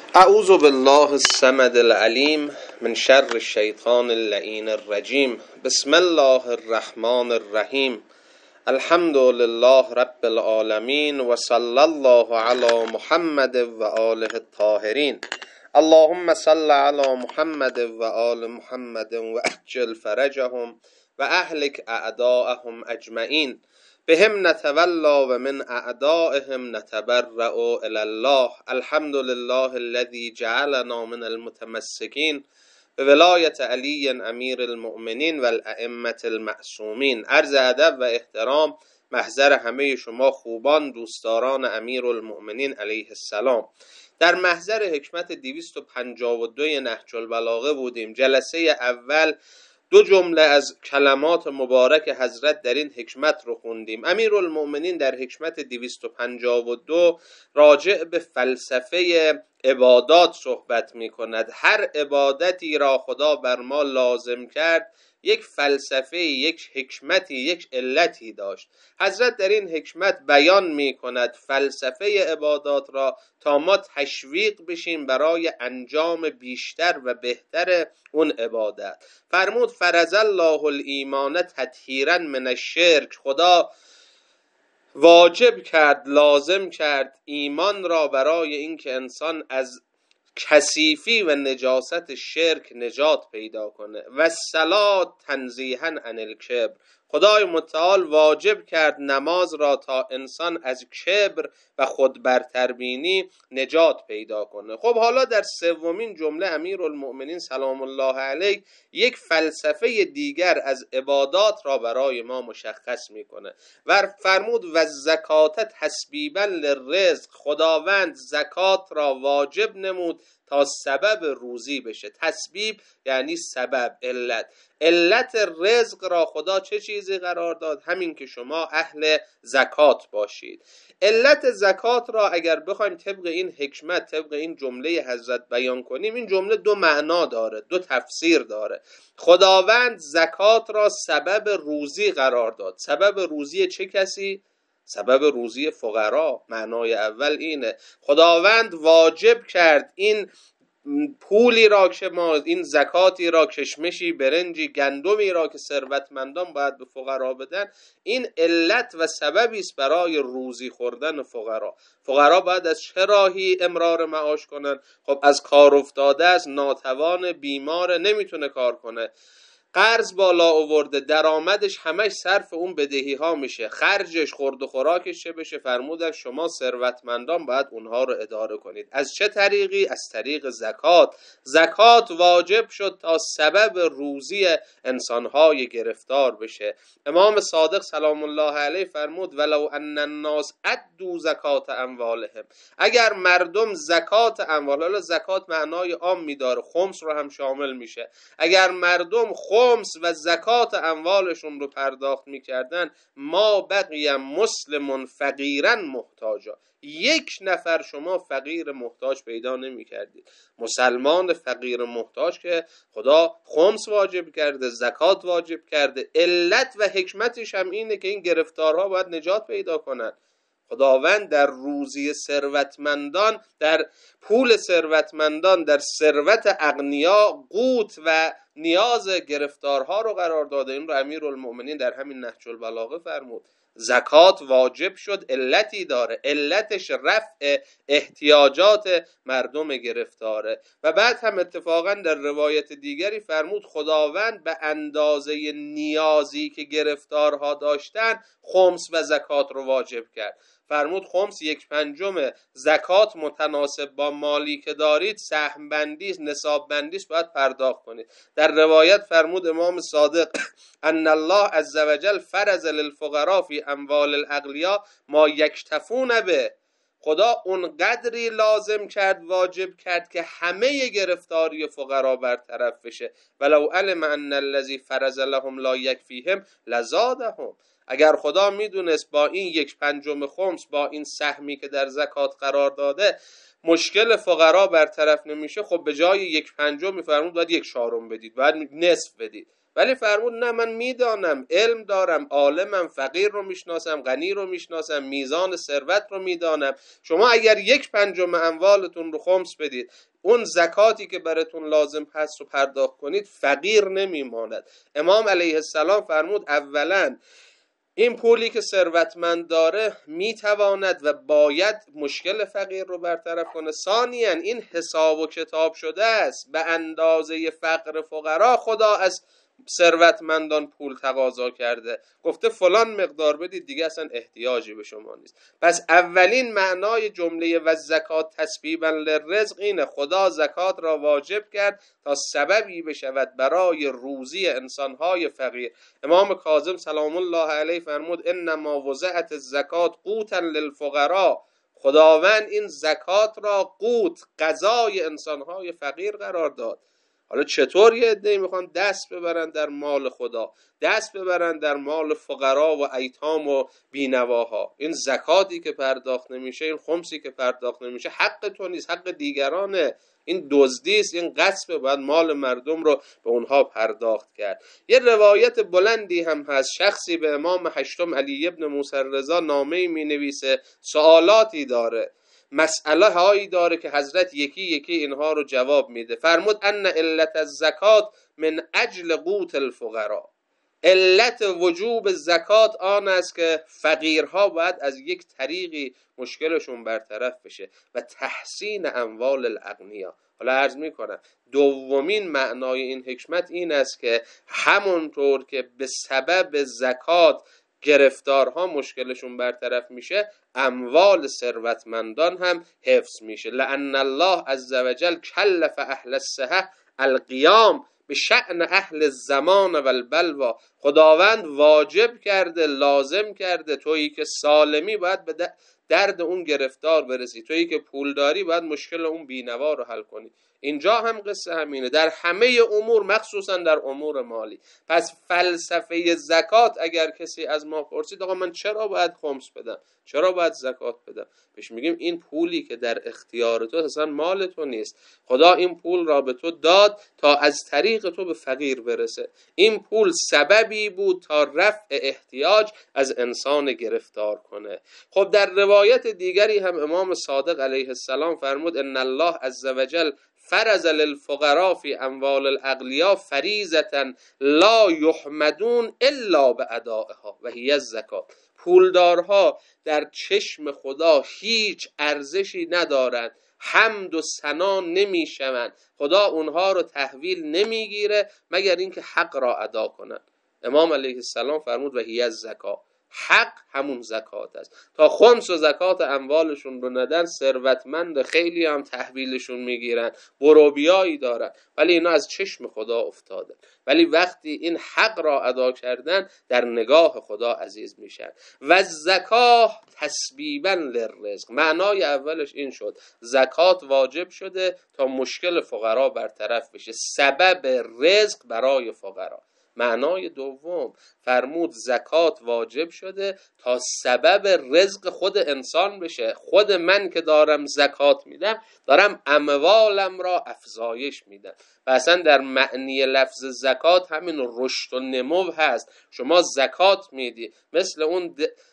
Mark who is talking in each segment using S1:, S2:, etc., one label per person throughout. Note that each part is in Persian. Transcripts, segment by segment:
S1: اعوذ بالله الصمد العلیم من شر الشیطان اللعین الرجیم. بسم الله الرحمن الرحیم. الحمد لله رب العالمین و صلی الله علی محمد و آله الطاهرین. اللهم صل علی محمد و آل محمد و اجل فرجهم و اهلک اعداءهم اجمعین. بهم نتولا و من اعدائهم نتبرأ الی الله. الحمد لله الذي جعلنا من المتمسکین به ولایت علی امیر المؤمنین و الائمة المعصومین. عرض ادب و احترام محضر همه شما خوبان دوستداران امیر المؤمنین علیه السلام. در محضر حکمت 252 نهج البلاغه بودیم. جلسه اول دو جمله از کلمات مبارک حضرت در این حکمت رو خوندیم. امیرالمؤمنین در حکمت 252 راجع به فلسفه عبادات صحبت می کند. هر عبادتی را خدا بر ما لازم کرد یک فلسفه، یک حکمتی، یک علتی داشت. حضرت در این حکمت بیان می کند فلسفه عبادات را تا ما تشویق بشیم برای انجام بیشتر و بهتر اون عبادت. فرمود فرض الله الایمان تطهیرا من الشرک. خدا واجب کرد، لازم کرد ایمان را برای اینکه انسان از کثیفی و نجاست شرک نجات پیدا کنه. و الصلاة تنزیها عن الکبر. خدای متعال واجب کرد نماز را تا انسان از کبر و خود برتربینی نجات پیدا کنه. خب حالا در سومین جمله امیرالمؤمنین سلام الله علیه یک فلسفه دیگر از عبادات را برای ما مشخص میکنه و فرمود و زکات تسبیبا للرزق. خداوند زکات را واجب نمود تا سبب روزی بشه. تسبیب یعنی سبب، علت رزق را خدا چه چیزی قرار داد؟ همین که شما اهل زکات باشید. علت زکات را اگر بخوایم طبق این حکمت، طبق این جمله حضرت بیان کنیم، این جمله دو معنا داره، دو تفسیر داره. خداوند زکات را سبب روزی قرار داد. سبب روزی چه کسی؟ سبب روزی فقرا. معنای اول اینه. خداوند واجب کرد این پولی را که ما، این زکاتی را، کشمشی، برنجی، گندمی را که ثروتمندان باید به فقرا بدن، این علت و سببی است برای روزی خوردن فقرا. فقرا باید از چه راهی امرار معاش کنن؟ خب از کار افتاده است، ناتوان، بیمار، نمیتونه کار کنه، قرض بالا آورده، درآمدش همش صرف اون بدهی ها میشه، خرجش، خورد و خوراکش چه بشه؟ فرمودن شما ثروتمندان باید اونها رو اداره کنید. از چه طریقی؟ از طریق زکات. زکات واجب شد تا سبب روزی انسانهای گرفتار بشه. امام صادق سلام الله علیه فرمود ولو ان الناس ادوا زکات اموالهم. اگر مردم زکات اموال، حالا زکات معنای عام میداره، خمس رو هم شامل میشه، اگر مردم خمس و زکات اموالشون رو پرداخت میکردن، ما بقی مسلم فقیرا محتاجا. یک نفر شما فقیر محتاج پیدا نمیکردید. مسلمان فقیر محتاج که خدا خمس واجب کرده، زکات واجب کرده. علت و حکمتش هم اینه که این گرفتارها باید نجات پیدا کنن. خداوند در روزی ثروتمندان، در پول ثروتمندان، در ثروت اغنیا قوت و نیاز گرفتارها رو قرار داده. این رو امیرالمؤمنین در همین نهج البلاغه فرمود. زکات واجب شد، علتی داره، علتش رفع احتیاجات مردم گرفتاره. و بعد هم اتفاقا در روایت دیگری فرمود خداوند به اندازه نیازی که گرفتارها داشتن خمس و زکات رو واجب کرد. فرمود خمس 1/5 زکات متناسب با مالی که دارید، سهم بندی، نصاب بندی باید پرداخت کنید. در روایت فرمود امام صادق ان الله عز وجل فرض للفقراء فی اموال الاغنیا ما یکتفون به. خدا اون قدری لازم کرد، واجب کرد که همه گرفتاری فقرا برطرف بشه. ولو علم ان الذی فرض لهم لا یکفیهم لزادهم. اگر خدا میدونست با این 1/5 خمس، با این سهمی که در زکات قرار داده، مشکل فقرا برطرف نمیشه، خب به جای 1/5 میفرمود باید 1/4 بدید، باید نصف بدید. ولی فرمود نه، من میدانم، علم دارم، عالمم، فقیر رو میشناسم، غنی رو میشناسم، میزان ثروت رو میدانم. شما اگر 1/5 اموالتون رو خمس بدید، اون زکاتی که براتون لازم هست رو پرداخت کنید، فقیر نمیماند. امام علیه السلام فرمود اولا این پولی که ثروتمند داره میتواند و باید مشکل فقیر رو برطرف کنه. ثانیاً این حساب و کتاب شده است، به اندازه فقر فقرا خدا از ثروتمندان پول تقاضا کرده، گفته فلان مقدار بدید، دیگه اصلا احتیاجی به شما نیست. پس اولین معنای جمله و زکات تسبیبا للرزق اینه، خدا زکات را واجب کرد تا سببی بشود برای روزی انسانهای فقیر. امام کاظم سلام الله علیه فرمود انما وضعت الزکات قوتا للفقراء، خداوند این زکات را قوت، غذای انسانهای فقیر قرار داد. حالا چطور یه عده‌ای میخوان دست ببرن در مال خدا، دست ببرن در مال فقرا و ایتام و بینواها؟ این زکاتی که پرداخت نمیشه، این خمسی که پرداخت نمیشه، حق تو نیست، حق دیگرانه. این دزدی است، این غصب، باید مال مردم رو به اونها پرداخت کرد. یه روایت بلندی هم هست، شخصی به امام هشتم علی ابن موسی رضا نامه‌ای می‌نویسه، سوالاتی داره، مسئله هایی داره که حضرت یکی یکی اینها رو جواب میده. فرمود ان علت الزکات من اجل قوت الفقراء، علت وجوب زکات آن است که فقیرها باید از یک طریقی مشکلشون برطرف بشه و تحسین اموال الاغنیا. حالا عرض میکنم دومین معنای این حکمت این است که همونطور که به سبب زکات گرفتارها مشکلشون برطرف میشه، اموال ثروتمندان هم حفظ میشه. لأن الله عز وجل کلف اهل الصحة القیام به شأن اهل الزمان و البلوا، خداوند واجب کرده، لازم کرده، تویی که سالمی باید به درد اون گرفتار برسی، تویی که پول داری باید مشکل اون بینوا رو حل کنی. اینجا هم قصه همینه در همه امور، مخصوصا در امور مالی. پس فلسفه زکات اگر کسی از ما پرسید آقا من چرا باید خمس بدم، چرا باید زکات بدم، بهش میگیم این پولی که در اختیار تو اصلا مال تو نیست، خدا این پول را به تو داد تا از طریق تو به فقیر برسه. این پول سببی بود تا رفع احتیاج از انسان گرفتار کنه. خب در روایت دیگری هم امام صادق علیه السلام فرمود ان الله عز وجل فرض للفقراء فی اموال الاغنیا فریضة لا یحمدون الا بادائها و هی الزکات. پولدارها در چشم خدا هیچ ارزشی ندارند، حمد و ثنا نمیشوند، خدا اونها رو تحویل نمیگیره مگر اینکه حق را ادا کنند. امام علیه السلام فرمود و هی الزکات، حق همون زکات است. تا خمس و زکات اموالشون رو ندن، ثروتمند خیلی هم تحویلشون میگیرن، بروبیایی دارن، ولی اینا از چشم خدا افتادن. ولی وقتی این حق را ادا کردن در نگاه خدا عزیز میشن. و زکات تسبیبا للرزق، معنای اولش این شد زکات واجب شده تا مشکل فقرا برطرف بشه، سبب رزق برای فقرا. معنای دوم فرمود زکات واجب شده تا سبب رزق خود انسان بشه. خود من که دارم زکات میدم، دارم اموالم را افزایش میدم. و اصلا در معنی لفظ زکات همین رشد و نمو هست. شما زکات میدی، مثل اون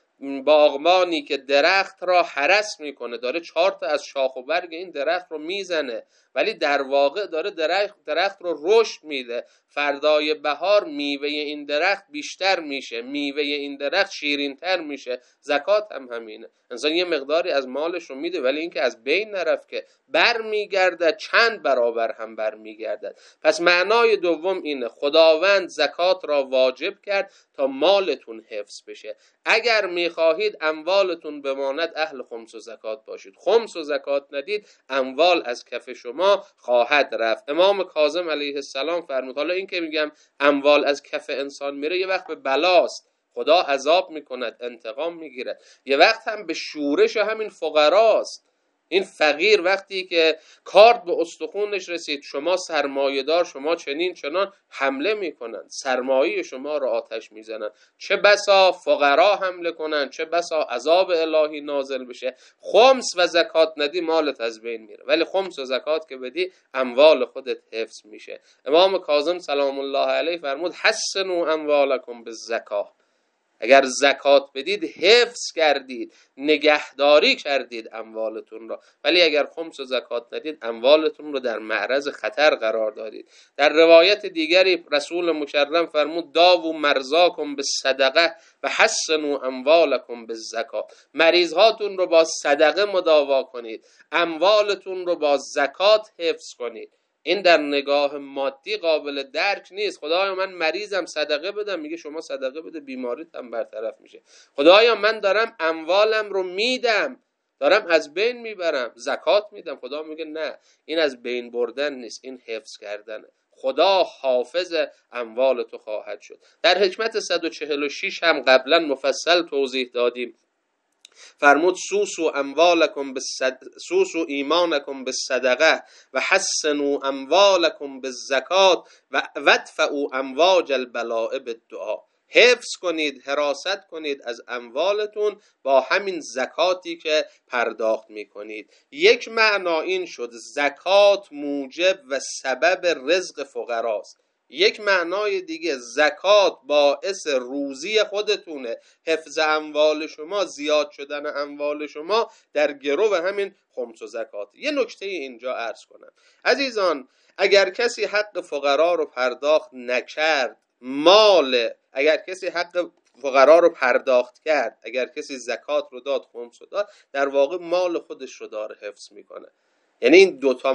S1: باغبانی که درخت را هرس میکنه، داره 4 تا از شاخ و برگ این درخت رو میزنه، ولی در واقع داره درخت رو رشد میده. فردای بهار میوه این درخت بیشتر میشه، میوه این درخت شیرینتر میشه. زکات هم همینه، انسان یه مقداری از مالش رو میده، ولی اینکه از بین نرفت که برمیگردد، چند برابر هم برمیگردد. پس معنای دوم اینه خداوند زکات را واجب کرد تا مالتون حفظ بشه. اگر میخواهید اموالتون بماند، اهل خمس و زکات باشید. خمس و زکات ندید، اموال از کف شما خواهد رفت. امام کاظم علیه السلام فرمود، حالا این که میگم اموال از کف انسان میره، یه وقت به بلاست، خدا عذاب میکند، انتقام میگیرد، یه وقت هم به شورش همین فقراست. این فقیر وقتی که کارد به استخونش رسید شما سرمایه‌دار، شما چنین چنان، حمله میکنن، سرمایه شما رو آتش میزنن. چه بسا فقرا حمله کنن، چه بسا عذاب الهی نازل بشه. خمس و زکات ندی مالت از بین میره، ولی خمس و زکات که بدی اموال خودت حفظ میشه. امام کاظم سلام الله علیه فرمود حسنوا اموالکم بالزکات، اگر زکات بدید حفظ کردید، نگهداری کردید اموالتون را، ولی اگر خمس و زکات ندید اموالتون رو در معرض خطر قرار دادید. در روایت دیگری رسول مکرم فرمود داووا مرضاکم بالصدقه و حسنوا اموالکم بالزکات، مریض هاتون رو با صدقه مداوا کنید، اموالتون رو با زکات حفظ کنید. این در نگاه مادی قابل درک نیست. خدایا من مریضم صدقه بدم، میگه شما صدقه بده بیماریت هم برطرف میشه. خدایا من دارم اموالم رو میدم، دارم از بین میبرم، زکات میدم، خدا میگه نه، این از بین بردن نیست، این حفظ کردنه. خدا حافظ اموال تو خواهد شد. در حکمت 146 هم قبلا مفصل توضیح دادیم. فرمود سوسو ایمانکم بالصدقه و حسنوا اموالکم بالزکات و ودفعوا امواج البلاء بالدعا، حفظ کنید، حراست کنید از اموالتون با همین زکاتی که پرداخت میکنید. یک معنا این شد زکات موجب و سبب رزق فقراست. یک معنای دیگه زکات باعث روزی خودتونه، حفظ اموال شما، زیاد شدن اموال شما در گرو همین خمس و زکات. یه نکته اینجا عرض کنم عزیزان، اگر کسی حق فقرا رو پرداخت نکرد، اگر کسی حق فقرا رو پرداخت کرد، اگر کسی زکات رو داد، خمس رو داد، در واقع مال خودش رو داره حفظ میکنه. یعنی این دوتا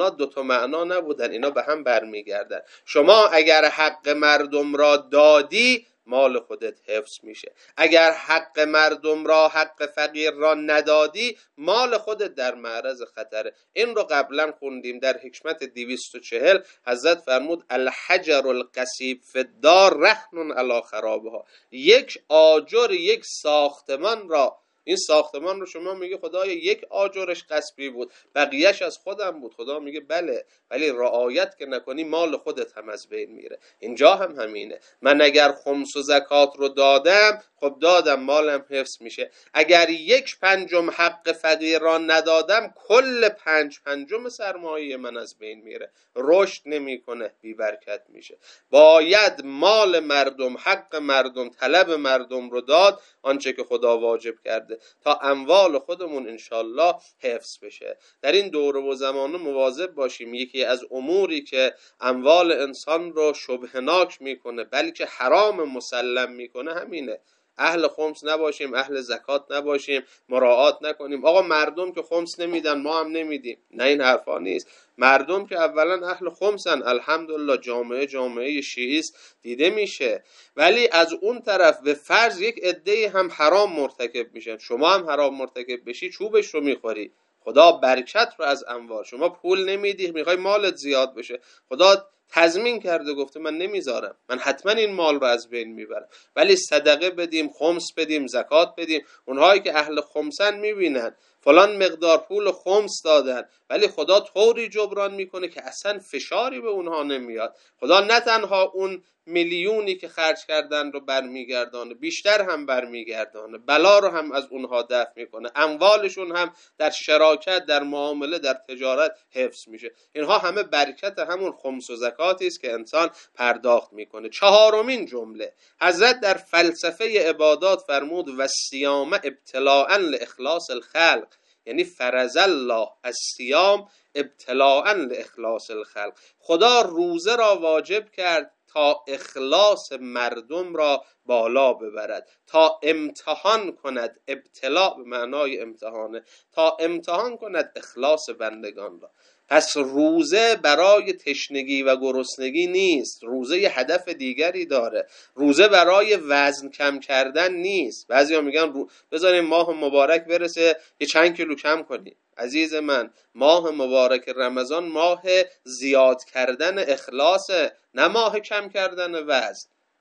S1: معنا نبودن، اینا به هم برمیگردن. شما اگر حق مردم را دادی مال خودت حفظ میشه، اگر حق مردم را، حق فقیر را ندادی مال خودت در معرض خطره. این رو قبلا خوندیم در حکمت 240 حضرت فرمود الحجر القصیب فی الدار رهن علی خرابها، یک آجر یک ساختمان را، این ساختمان رو شما میگه خدایا یک آجرش غصبی بود بقیهش از خودم بود، خدا میگه بله، ولی رعایت که نکنی مال خودت هم از بین میره. اینجا هم همینه، من اگر خمس و زکات رو دادم، خب دادم، مالم حفظ میشه. اگر 1/5 حق فقیر را ندادم، کل 5/5 سرمایه من از بین میره، رشد نمیکنه، بی برکت میشه. باید مال مردم، حق مردم، طلب مردم رو داد، آنچه که خدا واجب کرده، تا اموال خودمون انشالله حفظ بشه. در این دوره و زمانه مواظب باشیم. یکی از اموری که اموال انسان رو شبهناک میکنه بلکه حرام مسلم میکنه همینه. اهل خمس نباشیم، اهل زکات نباشیم، مراعات نکنیم. آقا مردم که خمس نمیدن ما هم نمیدیم، نه، این حرفا نیست. مردم که اولا اهل خمسن، الحمدلله جامعه شیعیست دیده میشه، ولی از اون طرف به فرض یک عده هم حرام مرتکب میشن، شما هم حرام مرتکب بشی چوبش رو میخوری. خدا برکت رو از اموال، شما پول نمیدی میخوای مالت زیاد بشه، خدا تضمین کرده گفته من نمیذارم، من حتما این مال رو از بین میبرم. ولی صدقه بدیم، خمس بدیم، زکات بدیم، اونهایی که اهل خمسن میبینن فلان مقدار پول خمس دادن، ولی خدا طوری جبران میکنه که اصلا فشاری به اونها نمیاد. خدا نه تنها اون میلیونی که خرج کردن رو برمیگردانه، بیشتر هم برمیگردانه، بلا رو هم از اونها دفع میکنه، اموالشون هم در شراکت، در معامله، در تجارت حفظ میشه. اینها همه برکت همون خمس و زکاتی است که انسان پرداخت میکنه. چهارمین جمله حضرت در فلسفه عبادات فرمود و الصیام ابتلاء لاخلاص الخلق، یعنی فرض الله الصیام ابتلاء لاخلاص الخلق، خدا روزه را واجب کرد تا اخلاص مردم را بالا ببرد، تا امتحان کند، ابتلاء به معنای امتحانه، تا امتحان کند اخلاص بندگان را. پس روزه برای تشنگی و گرسنگی نیست، روزه یه هدف دیگری داره. روزه برای وزن کم کردن نیست. بعضیا میگن بذاریم ماه مبارک برسه یه چند کیلو کم کنیم. عزیز من، ماه مبارک رمضان ماه زیاد کردن اخلاصه، نه ماه کم کردن وزن.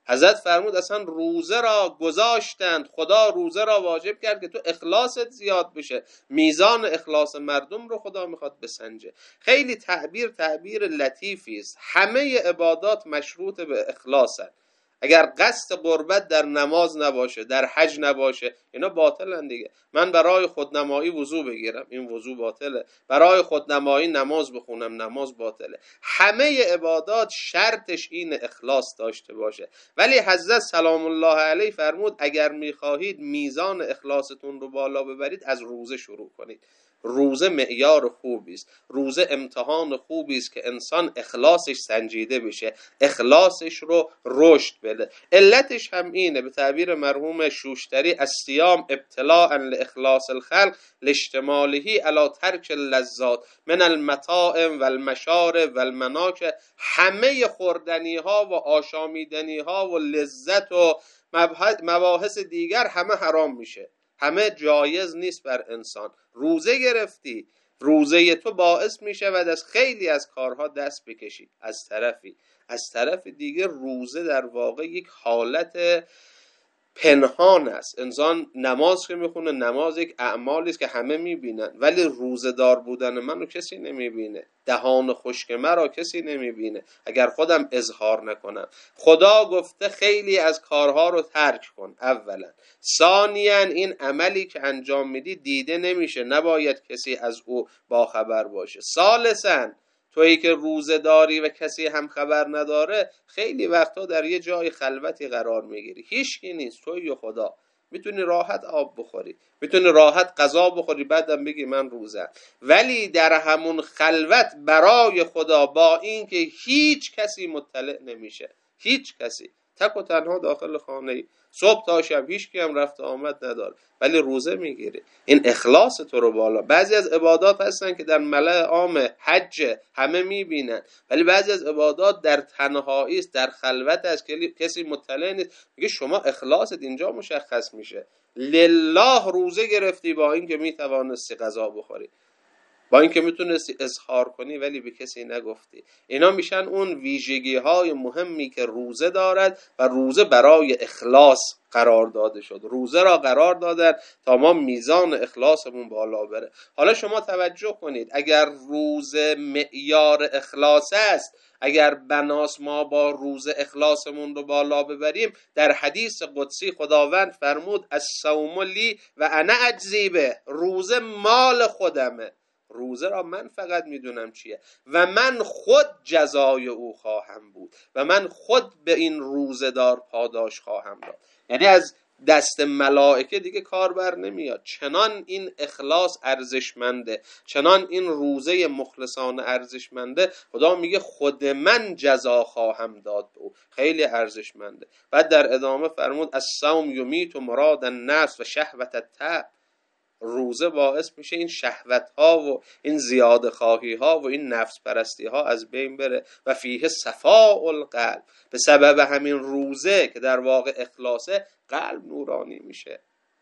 S1: حضرت فرمود اصلا روزه را گذاشتند، خدا روزه را واجب کرد که تو اخلاصت زیاد بشه، میزان اخلاص مردم رو خدا میخواد بسنجه. خیلی تعبیر لطیفی است. همه عبادات مشروط به اخلاصن. اگر قصد قربت در نماز نباشه، در حج نباشه، اینا باطلن دیگه. من برای خودنمایی وضو بگیرم، این وضو باطله. برای خودنمایی نماز بخونم، نماز باطله. همه عبادات شرطش این اخلاص داشته باشه. ولی حضرت سلام الله علیه فرمود اگر میخواهید میزان اخلاصتون رو بالا ببرید از روزه شروع کنید. روزه معیار خوبی است، روزه امتحان خوبی است که انسان اخلاصش سنجیده بشه، اخلاصش رو رشد بده. علتش هم اینه، به تعبیر مرحوم شوشتری، الصیام ابتلاء لاخلاص الخلق لاشتماله علی ترک اللذات من المطاعم والمشارب والمناکح. همه خوردنی ها و آشامیدنی ها و لذت و مباحث دیگر همه حرام میشه، همه جایز نیست بر انسان. روزه گرفتی، روزه تو باعث میشه و از خیلی از کارها دست بکشی. از طرف دیگه روزه در واقع یک حالت پنهان است. انسان نماز که میخونه، نماز یک اعمالی است که همه میبینن، ولی روزه دار بودن منو کسی نمیبینه، دهان خشک مرا کسی نمیبینه اگر خودم اظهار نکنم. خدا گفته خیلی از کارها رو ترک کن اولا. ثانیاً این عملی که انجام میدی دیده نمیشه، نباید کسی از او باخبر باشه. ثالثاً تویی که روزه داری و کسی هم خبر نداره، خیلی وقتا در یه جای خلوتی قرار میگیری، هیچکی نیست، تویی و خدا. میتونی راحت آب بخوری، میتونی راحت غذا بخوری، بعدم بگی من روزه. ولی در همون خلوت برای خدا، با این که هیچ کسی مطلع نمیشه، هیچ کسی، تک و تنها داخل خانه، صبح تا شب هیچ کی هم رفت آمد نداره، ولی روزه میگیری. این اخلاص تو رو بالا. بعضی از عبادات هستن که در ملأ عام حج همه میبینن، ولی بعضی از عبادات در تنهایی است، در خلوت است، کسی مطلع نیست. میگه شما اخلاصت اینجا مشخص میشه. لله روزه گرفتی، با این که میتوانستی غذا بخوری، با اینکه میتونستی اظهار کنی، ولی به کسی نگفتی. اینا میشن اون ویژگی های مهمی که روزه دارد و روزه برای اخلاص قرار داده شد. روزه را قرار دادن تا ما میزان اخلاصمون بالا بره. حالا شما توجه کنید، اگر روزه معیار اخلاص است، اگر بناس ما با روزه اخلاصمون رو بالا ببریم، در حدیث قدسی خداوند فرمود الصوم لی و انا اجزی به، روزه مال خودمه، روزه را من فقط میدونم چیه و من خود جزای او خواهم بود و من خود به این روزه دار پاداش خواهم داد. یعنی از دست ملائکه دیگه کار بر نمیاد. چنان این اخلاص ارزشمنده، چنان این روزه مخلصانه ارزشمنده، خدا میگه خود من جزا خواهم داد به او. خیلی ارزشمنده. بعد در ادامه فرمود الصوم یمیت مراد النفس و شهوت الطبع. روزه باعث میشه این شهوت ها و این زیاده خواهی ها و این نفس پرستی ها از بین بره و فیه صفاء القلب. به سبب همین روزه که در واقع اخلاصه، قلب نورانی میشه.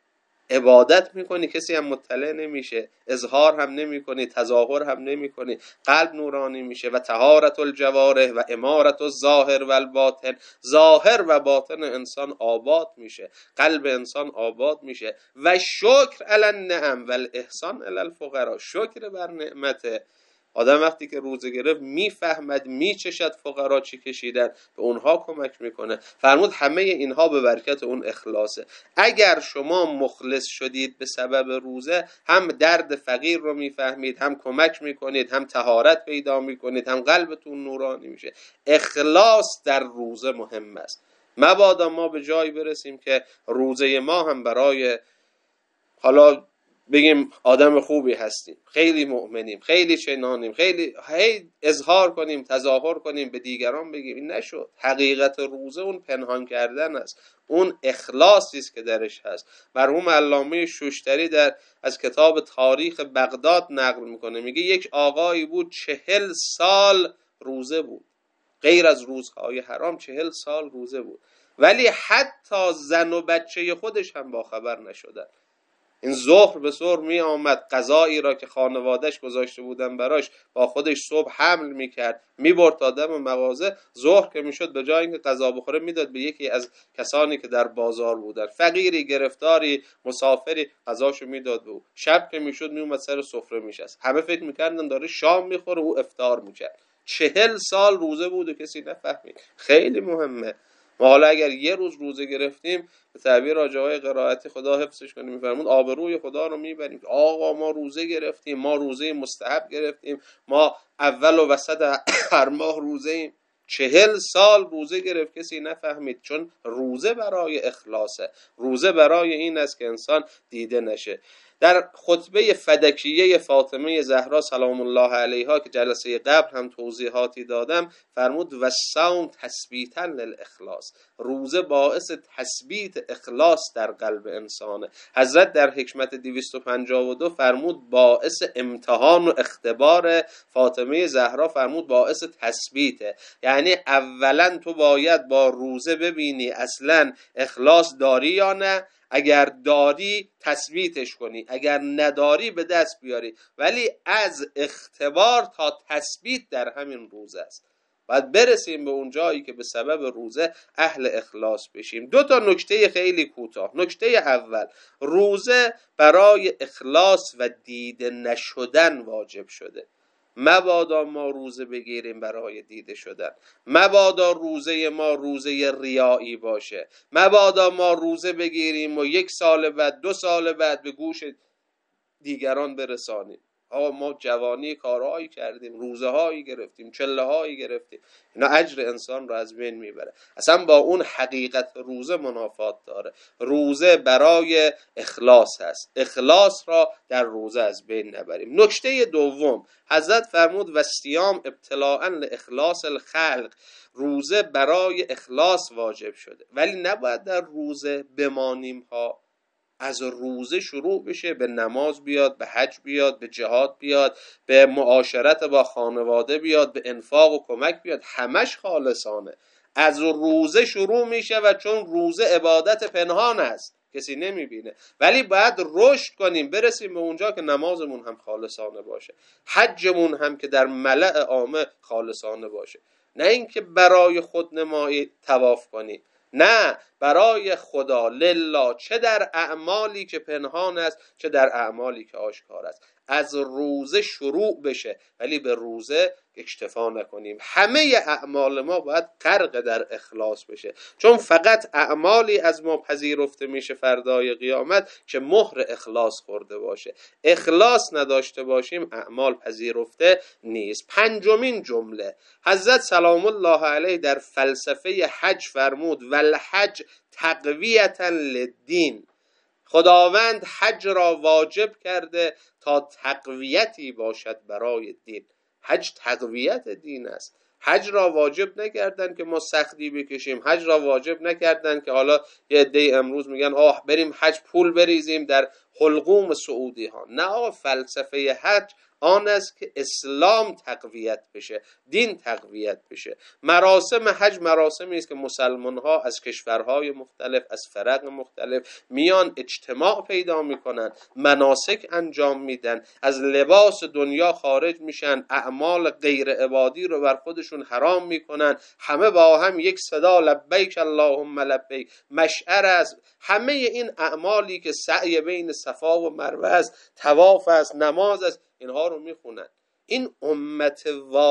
S1: عبادت میکنی، کسی هم مطلع نمیشه، اظهار هم نمیکنی، تظاهر هم نمیکنی، قلب نورانی میشه. و طهارت الجوارح و امارت الظاهر و الباطن، ظاهر و باطن انسان آباد میشه، قلب انسان آباد میشه. و شکر علی النعم و الاحسان الی الفقراء، شکر بر نعمت. آدم وقتی که روزه گرفت میفهمد، میچشد فقرا چی کشیدن، به اونها کمک میکنه. فرمود همه اینها به برکت اون اخلاصه. اگر شما مخلص شدید به سبب روزه، هم درد فقیر رو میفهمید، هم کمک میکنید، هم طهارت پیدا میکنید، هم قلبتون نورانی میشه. اخلاص در روزه مهم است. مبادا ما به جایی برسیم که روزه ما هم برای حالا بگیم آدم خوبی هستیم، خیلی مؤمنیم، خیلی چنانیم، خیلی اظهار کنیم، تظاهر کنیم، به دیگران بگیم. این نشد. حقیقت روزه اون پنهان کردن است، اون اخلاصی است که درش هست. مرحوم علامه شوشتری از کتاب تاریخ بغداد نقل میکنه، میگه یک آقایی بود 40 سال روزه بود، غیر از روزهای حرام 40 سال روزه بود، ولی حتی زن و بچه خودش هم با خبر نشدن. این ظهر به ظهر می آمد، غذایی را که خانوادهش گذاشته بودن براش با خودش صبح حمل میکرد، میبرد تا دم مغازه. ظهر که میشد به جای اینکه غذا بخوره میداد به یکی از کسانی که در بازار بودن، فقیری، گرفتاری، مسافری، غذاشو میداد به او. شب که میشد میومد سر سفره میشست. همه فکر میکردن داره شام میخوره، او افطار میکرد. 40 سال روزه بود و کسی نفهمید. خیلی مهمه. ما حالا اگر یه روز روزه گرفتیم، به تعبیر آقای قرائتی خدا حفظش کنه میفرمود آبروی خدا رو میبریم. آقا ما روزه گرفتیم، ما روزه مستحب گرفتیم، ما اول و وسط هر ماه روزه ایم. 40 سال روزه گرفت کسی نفهمید، چون روزه برای اخلاصه. روزه برای این است که انسان دیده نشه. در خطبه فدکیه فاطمه زهرا سلام الله علیها که جلسه قبل هم توضیحاتی دادم، فرمود و الصوم تثبیتا للاخلاص. روزه باعث تثبیت اخلاص در قلب انسانه. حضرت در حکمت 252 فرمود باعث امتحان و اختبار فاطمه زهرا، فرمود باعث تثبیته. یعنی اولا تو باید با روزه ببینی اصلا اخلاص داری یا نه، اگر داری تثبیتش کنی، اگر نداری به دست بیاری. ولی از اختبار تا تثبیت در همین روزه است. باید برسیم به اون جایی که به سبب روزه اهل اخلاص بشیم. 2 نکته خیلی کوتاه. نکته اول، روزه برای اخلاص و دیده نشدن واجب شده. مبادا ما روزه بگیریم برای دیده شدن، مبادا روزه ما روزه ریایی باشه، مبادا ما روزه بگیریم و 1 سال بعد 2 سال بعد به گوش دیگران برسانیم. آقا ما جوانی کارهایی کردیم، روزه هایی گرفتیم، چله هایی گرفتیم، اینا اجر انسان رو از بین میبره. اصلا با اون حقیقت روزه منافات داره. روزه برای اخلاص هست، اخلاص را در روزه از بین نبریم. نکته دوم، حضرت فرمود و الصیام ابتلاء لاخلاص الخلق. روزه برای اخلاص واجب شده، ولی نباید در روزه بمانیم ها. از روزه شروع بشه، به نماز بیاد، به حج بیاد، به جهاد بیاد، به معاشرت با خانواده بیاد، به انفاق و کمک بیاد، همش خالصانه. از روزه شروع میشه و چون روزه عبادت پنهان است، کسی نمیبینه، ولی باید رشد کنیم، برسیم به اونجا که نمازمون هم خالصانه باشه، حجمون هم که در ملأ عامه خالصانه باشه. نه اینکه برای خود نمایی طواف کنی، نه، برای خدا لله، چه در اعمالی که پنهان است چه در اعمالی که آشکار است. از روزه شروع بشه ولی به روزه اکتفا نکنیم. همه اعمال ما باید غرق در اخلاص بشه، چون فقط اعمالی از ما پذیرفته میشه فردای قیامت که مهر اخلاص خورده باشه. اخلاص نداشته باشیم اعمال پذیرفته نیست. 5مین جمله، حضرت سلام الله علیه در فلسفه حج فرمود والحج تقویتا للدین. خداوند حج را واجب کرده تا تقویتی باشد برای دین. حج تقویت دین است. حج را واجب نکردن که ما سختی بکشیم، حج را واجب نکردن که حالا یه عده امروز میگن بریم حج پول بریزیم در حلقوم سعودی ها. نه آقا، فلسفه حج آن است که اسلام تقویت بشه، دین تقویت بشه. مراسم حج مراسمی است که مسلمان ها از کشورهای مختلف، از فرق مختلف میان، اجتماع پیدا میکنن، مناسک انجام میدن، از لباس دنیا خارج میشن، اعمال غیر عبادی رو بر خودشون حرام میکنن، همه با هم یک صدا لبیک اللهم لبیک، مشعر است. همه این اعمالی که سعی بین صفا و مروه است، طواف است، نماز است، اینها رو میخونن. این امت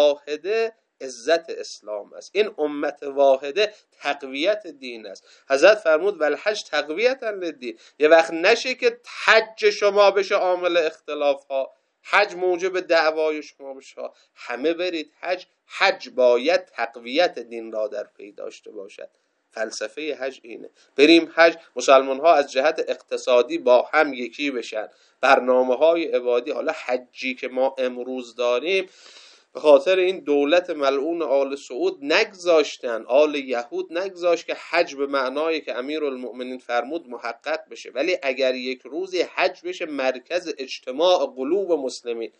S1: واحده عزت اسلام است. این امت واحده تقویت دین است. حضرت فرمود والحج تقویتا للدین. یه وقت نشه که حج شما بشه عامل اختلاف ها، حج موجب دعوای شما بشه. همه برید حج. حج باید تقویت دین را در پی داشته باشد. فلسفه حج اینه. بریم حج، مسلمان ها از جهت اقتصادی با هم یکی بشن. برنامه های عبادی، حالا حجی که ما امروز داریم به خاطر این دولت ملعون آل سعود نگذاشتن، آل یهود نگذاشت که حج به معنایی که امیرالمؤمنین فرمود محقق بشه. ولی اگر یک روزی حج بشه مرکز اجتماع قلوب مسلمین،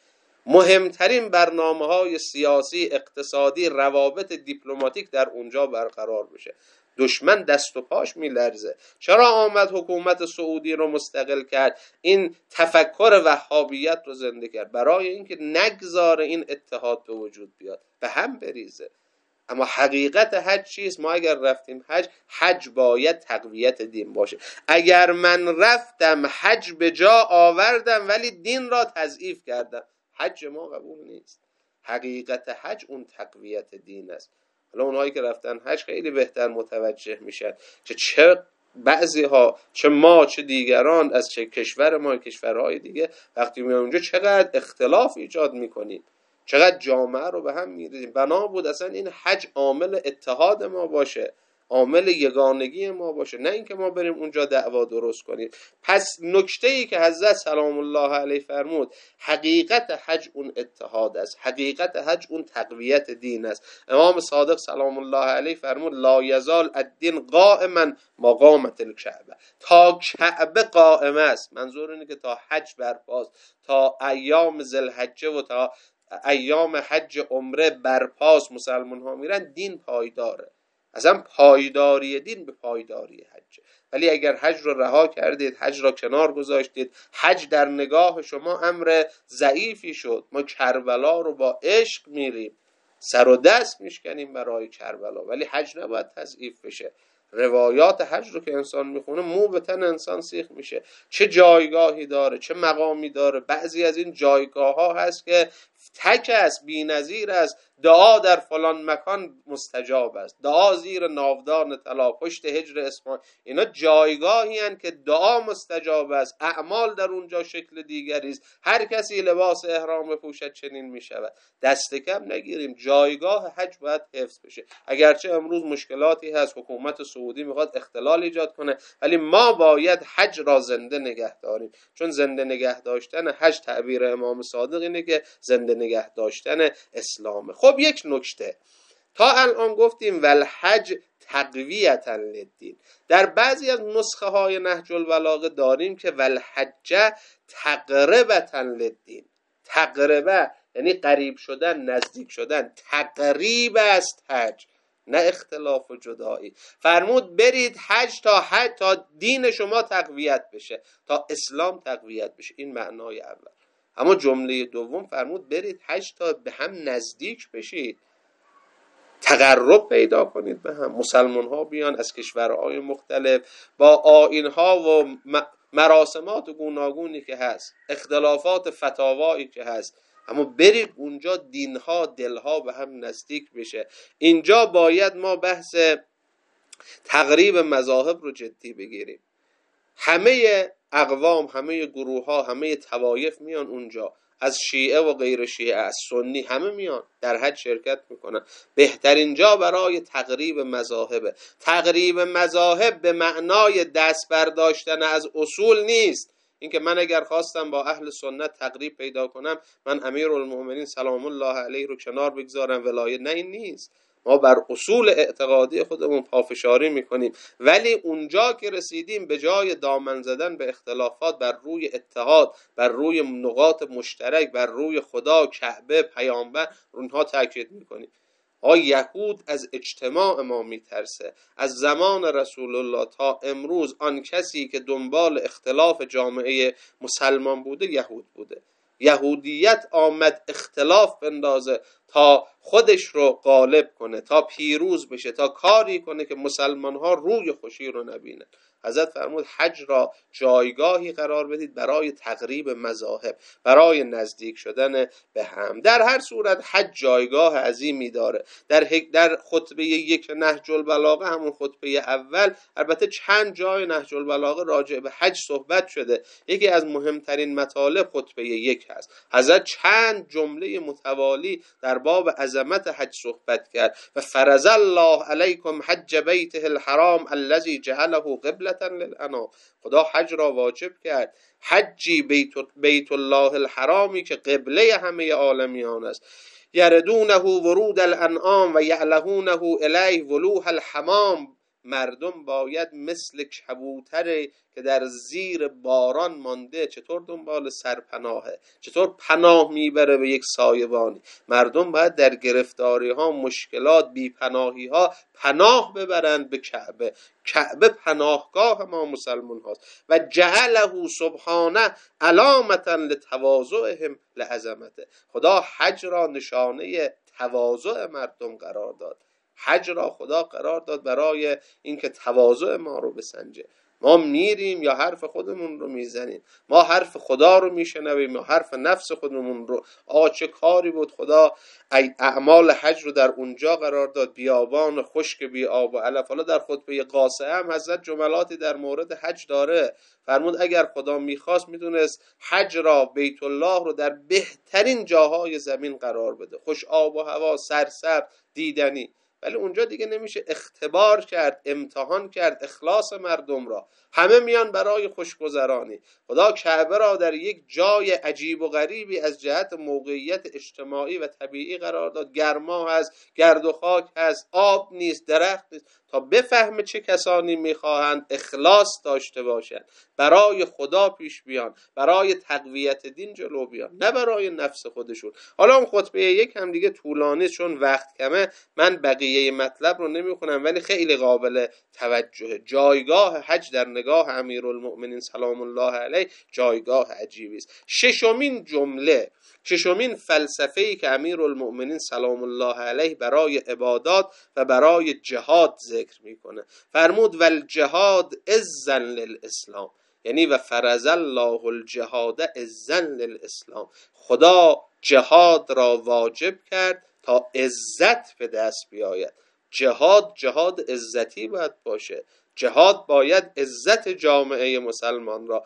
S1: مهمترین برنامه‌های سیاسی، اقتصادی، روابط دیپلماتیک در اونجا برقرار بشه. دشمن دست و پاش میلرزه. چرا آمد حکومت سعودی رو مستقل کرد؟ این تفکر وهابیت رو زنده کرد، برای اینکه نگذاره این اتحاد به وجود بیاد، به هم بریزه. اما حقیقت حج چیست؟ ما اگر رفتیم حج باید تقویت دین باشه. اگر من رفتم حج به جا آوردم ولی دین را تضعیف کردم، حج ما قبول نیست. حقیقت حج اون تقویت دین است. حالا اونهایی که رفتن حج خیلی بهتر متوجه میشن که چه بعضی ها، چه ما، چه دیگران از چه کشور ما، کشورهای دیگه، وقتی میان اونجا چقدر اختلاف ایجاد میکنیم، چقدر جامعه رو به هم میریزیم. بنا بود اصلا این حج عامل اتحاد ما باشه، عامل یگانگی ما باشه، نه اینکه ما بریم اونجا دعوا درست کنیم. پس نکته‌ای که حضرت سلام الله علیه فرمود، حقیقت حج اون اتحاد است، حقیقت حج اون تقویت دین است. امام صادق سلام الله علیه فرمود لا یزال الدین قائما ما قامت الکعبه، تا کعبه قائم است. منظور اینه که تا حج برپاست، تا ایام ذوالحجه و تا ایام حج عمره برپاس مسلمان ها میرن، دین پایداره. اصلا پایداری دین به پایداری حج. ولی اگر حج رو رها کردید، حج را کنار گذاشتید، حج در نگاه شما امر ضعیفی شد، ما کربلا رو با عشق میریم، سر و دست میشکنیم برای کربلا، ولی حج نباید تضعیف بشه. روایات حج رو که انسان میخونه مو به تن انسان سیخ میشه. چه جایگاهی داره، چه مقامی داره. بعضی از این جایگاه ها هست که تک است، بی نظیر است. دعا در فلان مکان مستجاب است، دعا زیر ناودان طلا، پشت هجر اسماعیل. اینا جایگاهی هستند که دعا مستجاب است، اعمال در اونجا شکل دیگری است. هر کسی لباس احرام بپوشد چنین می شود. دست کم نگیریم، جایگاه حج باید حفظ بشه. اگرچه امروز مشکلاتی هست، حکومت سعودی میخواد اختلال ایجاد کنه، ولی ما باید حج را زنده نگه داریم، چون زنده نگه داشتن حج، تعبیر امام صادق اینه که زنده نگه داشتن اسلامه. خب یک نکته تا الان گفتیم والحج تقویتا للدین. در بعضی از نسخه های نهج البلاغه داریم که والحج تقربتا للدین. تقربه یعنی قریب شدن، نزدیک شدن. تقریب است حج، نه اختلاف و جدایی. فرمود برید حج تا دین شما تقویت بشه، تا اسلام تقویت بشه. این معنای اول. اما جمله دوم فرمود برید حج تا به هم نزدیک بشید، تقرب پیدا کنید به هم. مسلمان ها بیان از کشورهای مختلف با آیین ها و مراسمات گوناگونی که هست، اختلافات فتاوایی که هست، اما برید اونجا دینها، دلها به هم نزدیک بشه. اینجا باید ما بحث تقریب مذاهب رو جدی بگیریم. همه اقوام، همه گروه ها، همه طوایف میان اونجا، از شیعه و غیر شیعه، از سنی، همه میان در حج شرکت میکنن. بهترین جا برای تقریب مذاهبه. تقریب مذاهب به معنای دست برداشتن از اصول نیست. اینکه من اگر خواستم با اهل سنت تقریب پیدا کنم، من امیرالمؤمنین سلام الله علیه رو کنار بگذارم ولایت، نه، این نیست. ما بر اصول اعتقادی خودمون پافشاری میکنیم، ولی اونجا که رسیدیم به جای دامن زدن به اختلافات، بر روی اتحاد، بر روی نقاط مشترک، بر روی خدا، کعبه، پیامبر، اونها تاکید میکنیم. یهود از اجتماع ما میترسه. از زمان رسول الله تا امروز آن کسی که دنبال اختلاف جامعه مسلمان بوده یهود بوده. یهودیت آمد اختلاف بندازه تا خودش رو غالب کنه، تا پیروز بشه، تا کاری کنه که مسلمان ها روی خوشی رو نبینن. حضرت فرمود حج را جایگاهی قرار بدید برای تقریب مذاهب، برای نزدیک شدن به هم. در هر صورت حج جایگاه عظیمی داره. در خطبه یک نهج البلاغه، همون خطبه اول، البته چند جای نهج البلاغه راجع به حج صحبت شده. یکی از مهمترین مطالب خطبه یک هست. حضرت چند جمله متوالی در باب عظمت حج صحبت کرد. و فرض الله علیکم حج بیته الحرام الذی جعله قبلة للانام. خدا حج را واجب کرد، حجی بیت الله الحرامی که قبله همه عالمیان است. یردونه ورود الانعام و یعلهونه الیه ولوح الحمام. مردم باید مثل کبوتری که در زیر باران مانده چطور دنبال سرپناهه، چطور پناه میبره به یک سایبانی. مردم باید در گرفتاری ها، مشکلات، بیپناهی ها پناه ببرند به کعبه. کعبه پناهگاه ما مسلمان هاست. و جعله سبحانه علامتا لتواضعهم لعظمته. خدا حج را نشانه تواضع مردم قرار داد. حج را خدا قرار داد برای اینکه تواضع ما رو بسنجه. ما میریم یا حرف خودمون رو میزنیم، ما حرف خدا رو میشنویم یا حرف نفس خودمون رو. چه کاری بود خدا اعمال حج رو در اونجا قرار داد، بیابان خشک بی آب و علف. حالا در خطبه قاصعه هم حضرت جملاتی در مورد حج داره. فرمود اگر خدا میخواست میدونست حج را، بیت الله رو در بهترین جاهای زمین قرار بده، خوش آب و هوا، سرسبز، دیدنی. ولی اونجا دیگه نمیشه اختبار کرد، امتحان کرد اخلاص مردم را. همه میان برای خوشگذرانی. خدا کعبه را در یک جای عجیب و غریبی از جهت موقعیت اجتماعی و طبیعی قرار داد. گرما هست، گرد و خاک هست، آب نیست، درخت نیست، تا بفهمه چه کسانی میخواهند اخلاص داشته باشند، برای خدا پیش بیان، برای تقویت دین جلو بیان، نه برای نفس خودشون. حالا اون خطبه یک هم دیگه طولانی، چون وقت کمه من بقیه مطلب رو نمیخونم، ولی خیلی قابل توجه. جایگاه حج در نگاه امیرالمؤمنین سلام الله علیه جایگاه عجیبی است. ششمین فلسفه‌ای که امیرالمؤمنین سلام الله علیه برای عبادات و برای جهاد ذکر میکنه، فرمود والجهاد اذا للاسلام، یعنی و فرض الله الجهاد اذا للاسلام. خدا جهاد را واجب کرد تا عزت به دست بیاید. جهاد عزتی باید باشه. جهاد باید عزت جامعه مسلمان را،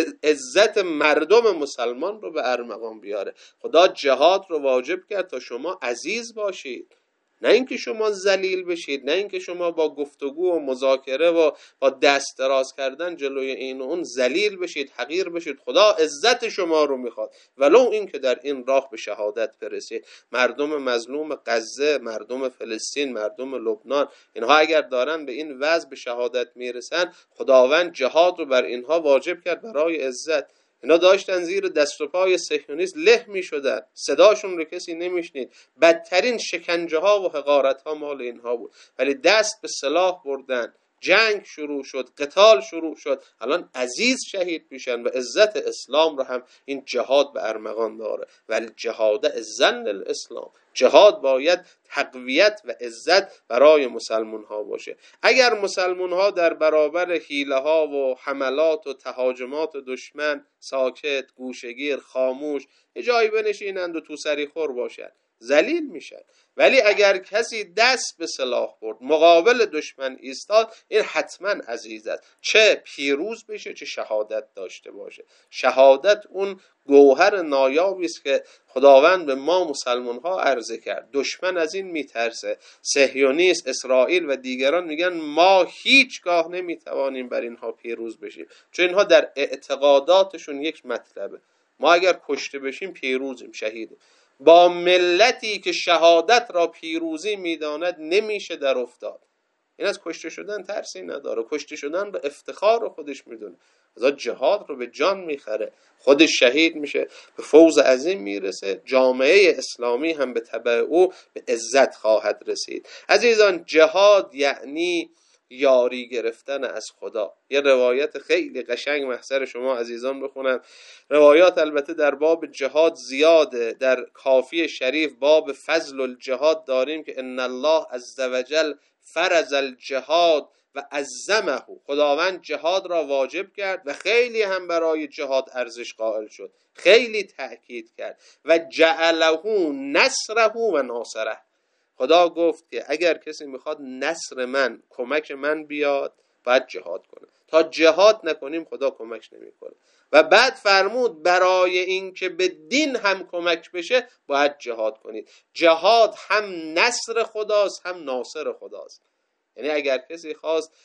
S1: عزت مردم مسلمان رو به ارمغان بیاره. خدا جهاد رو واجب کرد تا شما عزیز باشید، نه اینکه شما ذلیل بشید، نه اینکه شما با گفتگو و مذاکره و با دست دراز کردن جلوی این و اون ذلیل بشید، حقیر بشید. خدا عزت شما رو میخواد، ولو اینکه در این راه به شهادت برسید. مردم مظلوم غزه، مردم فلسطین، مردم لبنان، اینها اگر دارن به این وضع به شهادت میرسن، خداوند جهاد رو بر اینها واجب کرد برای عزت. اینا داشتن زیر دست و پای صهیونیست له می شدن، صداشون رو کسی نمیشنید. بدترین شکنجه ها و حقارت ها مال اینها بود، ولی دست به سلاح بردن، جنگ شروع شد، قتال شروع شد. الان عزیز شهید میشن و عزت اسلام رو هم این جهاد به ارمغان داره. ولی جهاد اذن الاسلام، جهاد باید تقویت و عزت برای مسلمان ها باشه. اگر مسلمان ها در برابر حیله ها و حملات و تهاجمات دشمن ساکت، گوشگیر، خاموش، یه جایی بنشینند و تو سری خور باشند، ذلیل میشن. ولی اگر کسی دست به سلاح برد، مقابل دشمن ایستاد، این حتما عزیز است، چه پیروز بشه چه شهادت داشته باشه. شهادت اون گوهر نایابی است که خداوند به ما مسلمان ها عرضه کرد. دشمن از این میترسه. صهیونیست، اسرائیل و دیگران میگن ما هیچگاه نمیتوانیم بر اینها پیروز بشیم، چون اینها در اعتقاداتشون یک مطلبه: ما اگر کشته بشیم پیروزیم، شهیدیم. با ملتی که شهادت را پیروزی میداند نمیشه در افتاد. این از کشته شدن ترسی نداره، کشته شدن به افتخار رو خودش میدونه. ازا جهاد رو به جان میخره، خودش شهید میشه، به فوز عظیم میرسه. جامعه اسلامی هم به تبع او به عزت خواهد رسید. عزیزان، جهاد یعنی یاری گرفتن از خدا. یه روایت خیلی قشنگ محضر شما عزیزان بخونم. روایات البته در باب جهاد زیاده. در کافی شریف باب فضل الجهاد داریم که ان الله عز وجل فرض الجهاد و عظمه. خداوند جهاد را واجب کرد و خیلی هم برای جهاد ارزش قائل شد، خیلی تأکید کرد. و جعله نصره و ناصره. خدا گفت که اگر کسی میخواد نصر من، کمک من بیاد، باید جهاد کنه. تا جهاد نکنیم خدا کمک نمیکنه. و بعد فرمود برای این که به دین هم کمک بشه باید جهاد کنید. جهاد هم نصر خداست هم ناصر خداست. یعنی اگر کسی خواست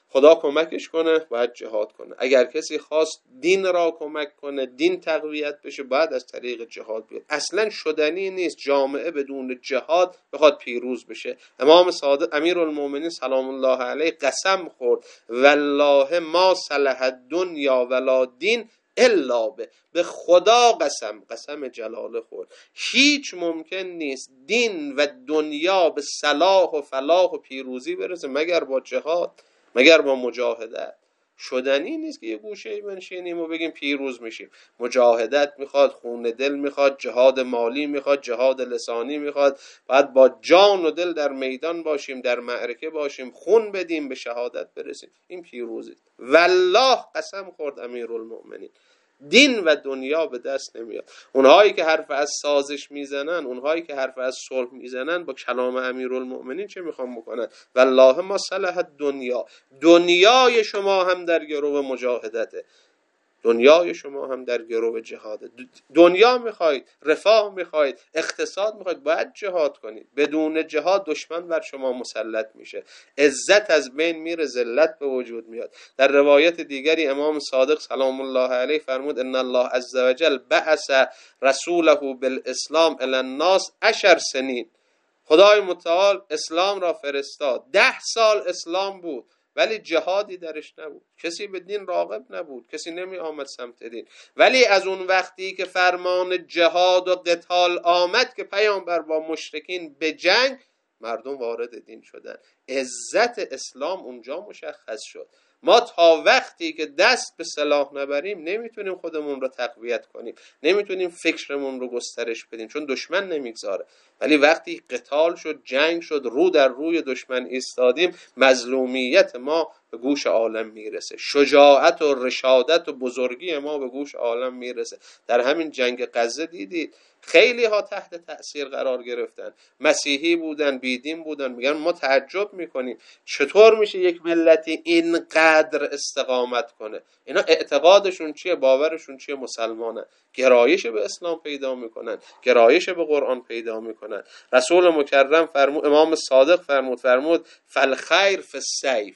S1: خدا کمکش کنه باید جهاد کنه. اگر کسی خواست دین را کمک کنه، دین تقویت بشه، باید از طریق جهاد بیاد. اصلا شدنی نیست جامعه بدون جهاد بخواد پیروز بشه. امام صادق امیرالمومنین سلام الله علیه قسم خورد والله ما صلح الدنیا ولا دین الا به خدا قسم جلاله خورد، هیچ ممکن نیست دین و دنیا به صلاح و فلاح و پیروزی برسه مگر با جهاد، مگر با مجاهدت. شدنی نیست که یه گوشه بنشینیم و بگیم پیروز میشیم. مجاهدت میخواد، خون دل میخواد، جهاد مالی میخواد، جهاد لسانی میخواد. باید با جان و دل در میدان باشیم، در معرکه باشیم، خون بدیم، به شهادت برسیم. این پیروزی. والله قسم خورد امیرالمؤمنین دین و دنیا به دست نمیاد. اونهایی که حرف از سازش میزنن، اونهایی که حرف از صلح میزنن، با کلام امیرالمؤمنین چه میخوان بکنن؟ والله ما صلح الدنیا، دنیای شما هم در گرو مجاهدته، دنیای شما هم در گرو جهاده. دنیا میخواید، رفاه میخواید، اقتصاد میخواید، باید جهاد کنید. بدون جهاد دشمن بر شما مسلط میشه، عزت از بین میره، ذلت به وجود میاد. در روایت دیگری امام صادق سلام الله علیه فرمود ان الله عز وجل بعث رسوله بالاسلام الی الناس 10 سنین. خدای متعال اسلام را فرستاد، 10 سال اسلام بود ولی جهادی درش نبود، کسی به دین راغب نبود، کسی نمی آمد سمت دین. ولی از اون وقتی که فرمان جهاد و قتال آمد که پیامبر با مشرکین به جنگ، مردم وارد دین شدن، عزت اسلام اونجا مشخص شد. ما تا وقتی که دست به سلاح نبریم نمیتونیم خودمون رو تقویت کنیم، نمیتونیم فکرمون رو گسترش بدیم، چون دشمن نمیگذاره. ولی وقتی قتال شد، جنگ شد، رو در روی دشمن ایستادیم، مظلومیت ما به گوش عالم میرسه، شجاعت و رشادت و بزرگی ما به گوش عالم میرسه. در همین جنگ غزه دیدید خیلی ها تحت تأثیر قرار گرفتن، مسیحی بودن، بیدین بودن. میگن ما تعجب میکنیم چطور میشه یک ملتی اینقدر استقامت کنه. اینا اعتقادشون چیه؟ باورشون چیه؟ مسلمانن، گرایش به اسلام پیدا میکنن، گرایش به قرآن پیدا میکنن. رسول مکرم فرمود، امام صادق فرمود فالخیر فی السیف،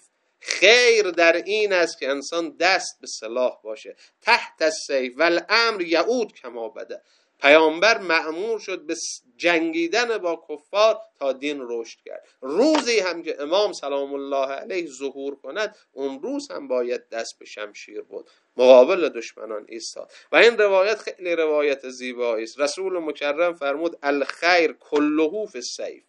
S1: خیر در این است که انسان دست به سلاح باشه، تحت السیف والامر یعود کما بده. پیامبر مأمور شد به جنگیدن با کفار تا دین رشد کرد. روزی هم که امام سلام الله علیه ظهور کند، اون روز هم باید دست به شمشیر بود، مقابل دشمنان ایستاد. و این روایت خیلی روایت زیبایی است. رسول مکرم فرمود الخیر کله فی السیف.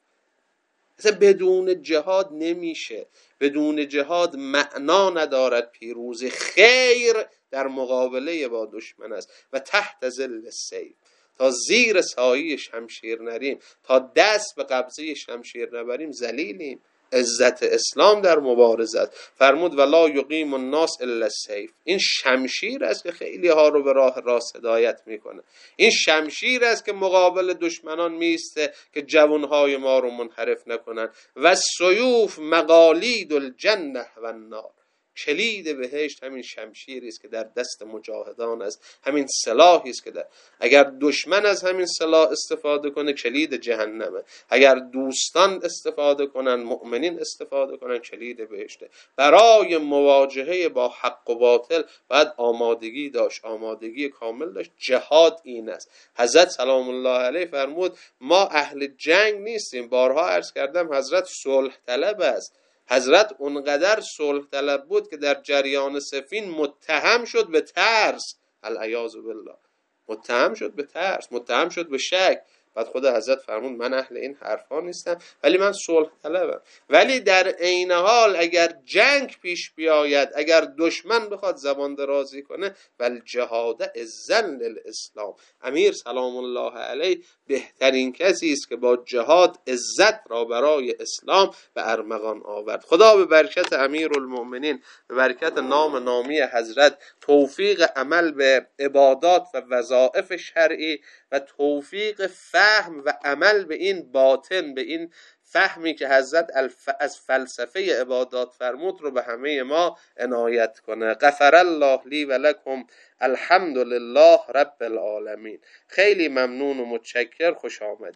S1: بدون جهاد نمیشه، بدون جهاد معنا ندارد پیروزی. خیر در مقابله با دشمن است و تحت ظل السیف، تا زیر سایه شمشیر نریم، تا دست به قبضه شمشیر نبریم ذلیلیم. عزت اسلام در مبارزت. فرمود ولا یقیم الناس الا السیف. این شمشیر است که خیلی ها رو به راه راست هدایت میکنه. این شمشیر است که مقابل دشمنان میسته که جوانهای ما رو منحرف نکنن. و سیوف مقالید الجنه و النار. کلید بهشت همین شمشیری است که در دست مجاهدان است، همین سلاحی است که اگر دشمن از همین سلاح استفاده کنه کلید جهنمه، اگر دوستان استفاده کنن، مؤمنین استفاده کنن، کلید بهشته. برای مواجهه با حق و باطل باید آمادگی داشت، آمادگی کامل داشت. جهاد این است. حضرت سلام الله علیه فرمود ما اهل جنگ نیستیم. بارها عرض کردم حضرت صلح طلب است. حضرت اونقدر صلح طلب بود که در جریان سفین متهم شد به ترس، العیاذ بالله، متهم شد به ترس، متهم شد به شک. بعد خود حضرت فرمود من اهل این حرفا نیستم، ولی من صلح طلبم. ولی در عین حال اگر جنگ پیش بیاید، اگر دشمن بخواد زبان درازی کنه، ول جهاد اذن للاسلام. امیر سلام الله علیه بهترین کسی است که با جهاد عزت را برای اسلام به ارمغان آورد. خدا به برکت امیرالمؤمنین، به برکت نام نامی حضرت، توفیق عمل به عبادات و وظایف شرعی و توفیق فهم و عمل به این باطن، به این فهمی که حضرت از فلسفه عبادات فرمود رو به همه ما عنایت کنه. غفر الله لی و لکم، الحمد لله رب العالمین. خیلی ممنون و متشکر. خوش آمد.